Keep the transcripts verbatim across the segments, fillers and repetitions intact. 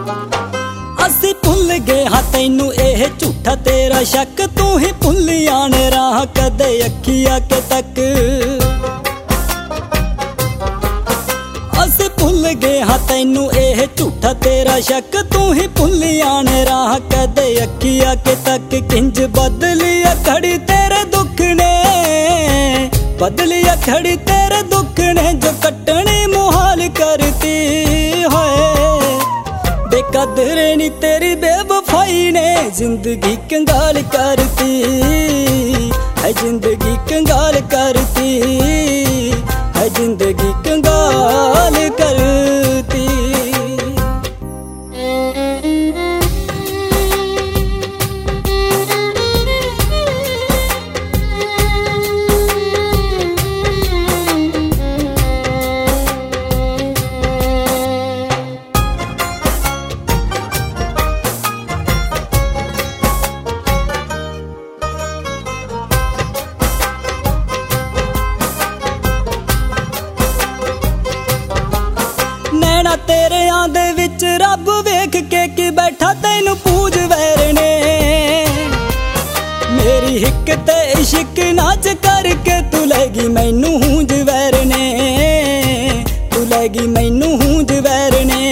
ਅਸੀਂ ਭੁੱਲ ਗਏ ਹਾਂ ਤੈਨੂੰ ਇਹ ਝੂਠਾ ਤੇਰਾ ਸ਼ੱਕ, ਤੂੰ ਹੀ ਭੁੱਲਿਆ ਨੇ ਰਾਹ ਕਦੇ ਅੱਖੀਆਂ ਕੇ ਤੱਕ। ਅਸੀਂ ਭੁੱਲ ਗਏ ਹਾਂ ਤੈਨੂੰ ਇਹ ਝੂਠਾ ਤੇਰਾ ਸ਼ੱਕ, ਤੂੰ ਹੀ ਭੁੱਲਿਆ ਨੇ ਰਾਹ ਕਦੇ ਅੱਖੀਆਂ ਕੇ ਤੱਕ। ਕਿੰਜ ਬਦਲੀ ਅਖੜੀ ਤੇਰੇ ਦੁੱਖ ਨੇ, ਬਦਲੀ ਅਖੜੀ ਤੇਰੇ ਦੁੱਖ ਨੇ, ਜੋ ਕੱਟਣੀ ਮੁਹਾਲ ਕਰਤੀ ਹੋਏ। बेकदरे नी तेरी बेवफाई ने जिंदगी कंगाल करती है, जिंदगी कंगाल करती है, जिंदगी कंगाल करती। नैना तेरियां दे विच रब वेख के की बैठा तैनू पूज वैर ने। मेरी हिक ते इश्क नाच करके तू लगी मैनू हूंज वैर ने, तू लगी मैनू हूंज वैर ने।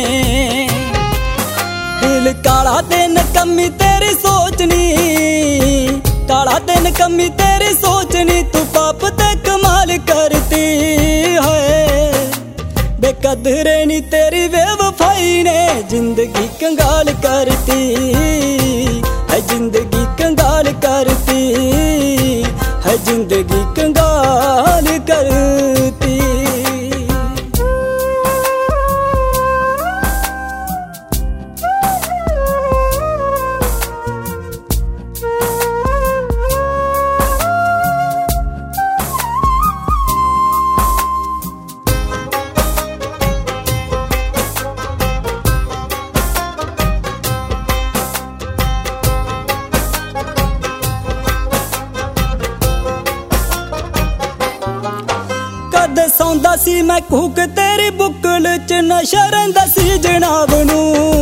दिल काला दिन कमी तेरी सोचनी, काला दिन कमी तेरी सोचनी, तू पाप ते कमाल करती है। बेकदरे नी तेरी बेवफाई ने जिंदगी कंगाल करती है, जिंदगी कंगाल करती है, जिंदगी कंगाल करती। कद सौंदा सी मैं कूक तेरी बुकल च नशा रहिंदा सी जनाब नू।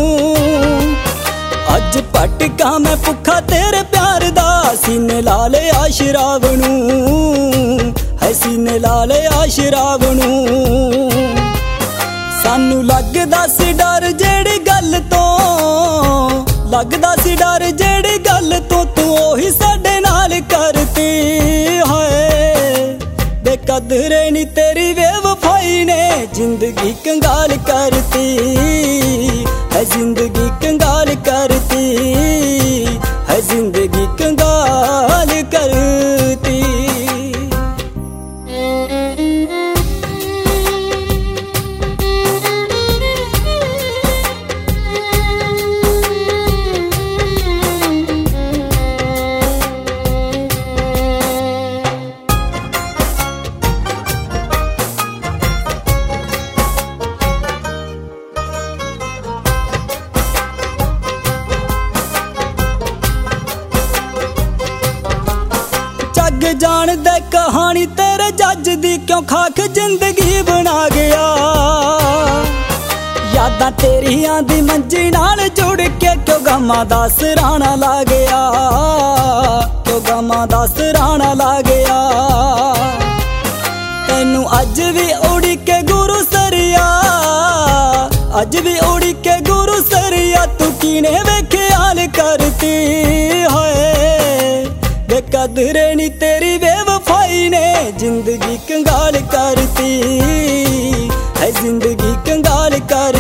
अज भटका मैं भुखा तेरे प्यार दा, सीने ला लिया शराब नू, है सीने ला लिया शराब नू। सानू लगदा सी डर जेड़ी गल तो, लगदा सी डर जेड़ी गल तो, तू ओही साडे नाल करती है। बेकदरे नी तेरी बेवफाई ने जिंदगी कंगाल करती है, जिंदगी कंगाल करती है, जिंदगी कंगाल करती। जग जान दे कहानी तेरे जज दी, क्यों खाक जिंदगी बना गया। यादां तेरियां दी मंजी नाल जुड़ के क्यों गमां दा सराहना ला गया, क्यों गमां दा सराहना ला गया। तैनू अज भी उड़ी के गुरु सरिया, अज भी उड़ी के गुरु सरिया, तू कीने वेख्याल करती है। बेकदरे नी तेरी बेवफाई ने जिंदगी कंगाल करती है, जिंदगी कंगाल कर